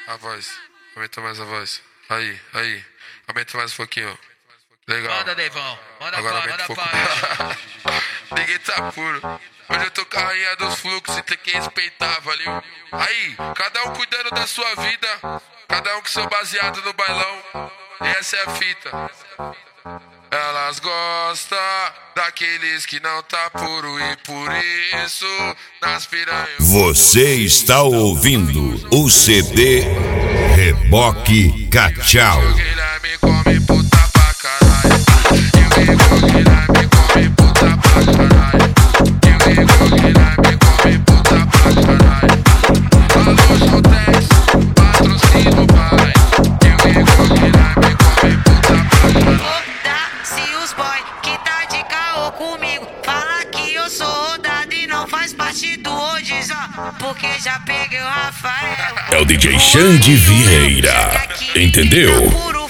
A voz. Aumenta mais a voz. Aí. Aumenta mais um pouquinho. Legal. Manda, Deivão. Manda Agora pra, aumenta um manda pouco. pra. Ninguém tá puro. Hoje eu tô com a rainha dos fluxos e tem que respeitar, valeu? Aí, cada um cuidando da sua vida. Cada um com seu baseado no bailão. E essa é a fita. Elas gostam daqueles que não tá puro e por isso nas piranhas. Você está ouvindo o CD Reboque Cachau. Guilherme come puta pra caralho. E o Igor Guilherme come puta pra caralho. E o Igor Guilherme come puta pra caralho. Alô, João 10, patrocínio pai. E o Igor Guilherme come puta pra caralho. Se os boy que tá de caô comigo fala que eu sou rodado e não faz parte do hoje, ó, porque já peguei o Rafael. É o DJ Xande Vieira, entendeu?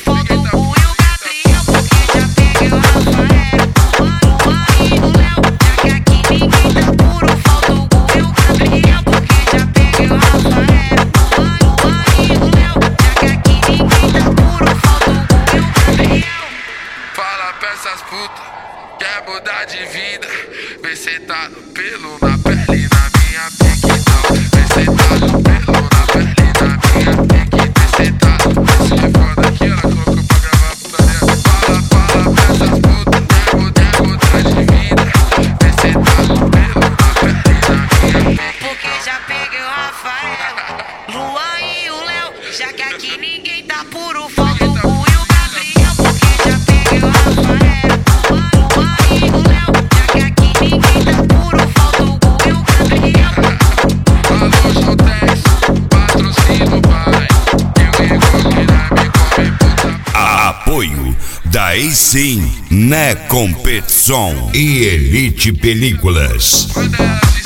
Fala pra essas putas, quer mudar de vida? Vem sentado pelo na pele, na minha pique não. Vem sentado pelo na pele, na minha pique. Vem sentado, esse é foda que ela colocou pra gravar a putaria. Fala pra essas putas, quer mudar de vida? Vem sentado pelo na pele, na minha pique. Porque já peguei o Rafael, Luan e o Léo, já que aqui ninguém tá puro, falta o Gu e o Gabriel. Porque já peguei o Rafael, Luan e o Léo, já que aqui ninguém tá puro, falta o Gu e o Gabriel. Alô, João 10, patrocínio pai. E o Igor Guilherme come puta. Apoio da Sim, Né Competição e Elite Películas. Quando ela